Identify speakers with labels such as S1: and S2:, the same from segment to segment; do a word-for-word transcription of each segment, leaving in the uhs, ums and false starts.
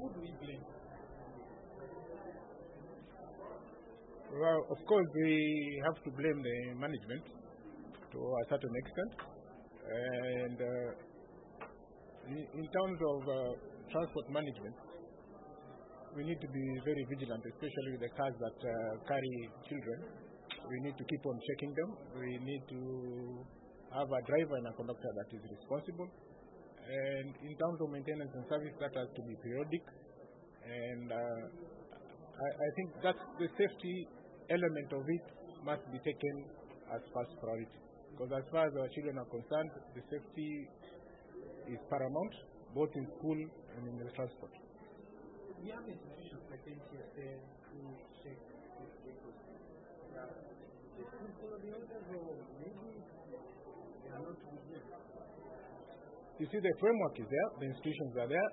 S1: who do we blame?
S2: Well, of course, we have to blame the management to a certain extent. And uh, in, in terms of uh, transport management, we need to be very vigilant, especially with the cars that uh, carry children. We need to keep on checking them. We need to have a driver and a conductor that is responsible. And in terms of maintenance and service, that has to be periodic. And uh, I, I think that's the safety element of it must be taken as first priority. Because as far as our children are concerned, the safety is paramount, both in school and in the transport.
S1: We have institutions like N T S A who check these vehicles. The school follow the orders, or maybe they are not with them.
S2: You see, the framework is there, the institutions are there,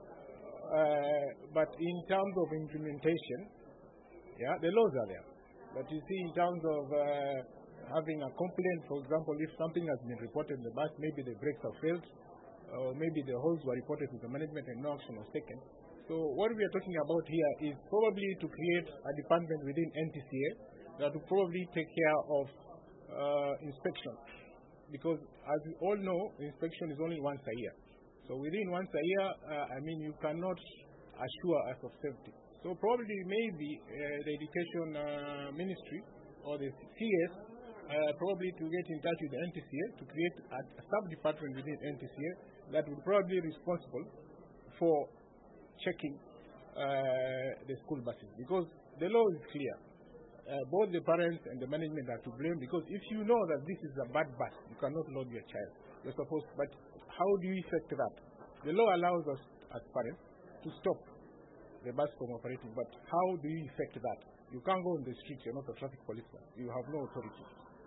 S2: uh, but in terms of implementation, yeah, the laws are there. But you see, in terms of uh, having a complaint, for example, if something has been reported in the bus, maybe the brakes have failed, or maybe the holes were reported to the management and no action was taken. So what we are talking about here is probably to create a department within N T C A that will probably take care of uh, inspection. Because as we all know, inspection is only once a year. So within once a year, uh, I mean, you cannot assure us of safety. So probably maybe uh, the Education uh, Ministry or the C S uh, probably to get in touch with the N T C A to create a, a sub-department within N T C A that would probably be responsible for checking uh, the school buses. Because the law is clear. Uh, both the parents and the management are to blame, because if you know that this is a bad bus, you cannot load your child. You're supposed to, but how do you effect that? The law allows us as parents to stop the bus from operating, but how do you effect that? You can't go on the street, you're not a traffic policeman. You have no authority.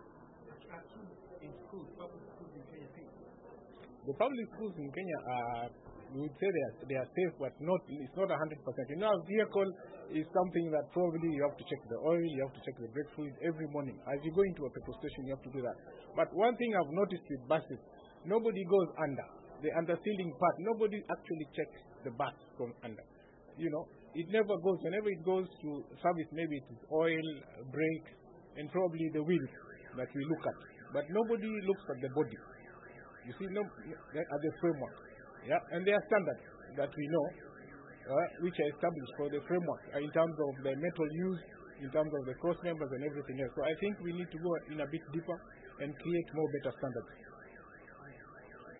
S1: In schools, public schools in Kenya,
S2: the public schools in Kenya are, we would say they are, they are safe, but not, it's not one hundred percent. You know, a vehicle is something that probably you have to check the oil, you have to check the brake fluid every morning. As you go into a petrol station, you have to do that. But one thing I've noticed with buses, nobody goes under. The under-sealing part, nobody actually checks the bus from under. You know, it never goes. Whenever it goes to service, maybe it is oil, brakes, and probably the wheels that we look at. But nobody looks at the body. You see, no, at the framework. Yeah, and there are standards that we know, uh, which are established for the framework uh, in terms of the metal used, in terms of the cross members and everything else. So I think we need to go in a bit deeper and create more better standards.